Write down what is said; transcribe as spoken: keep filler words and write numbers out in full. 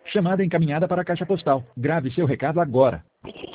Chamada encaminhada para a caixa postal. Grave seu recado agora.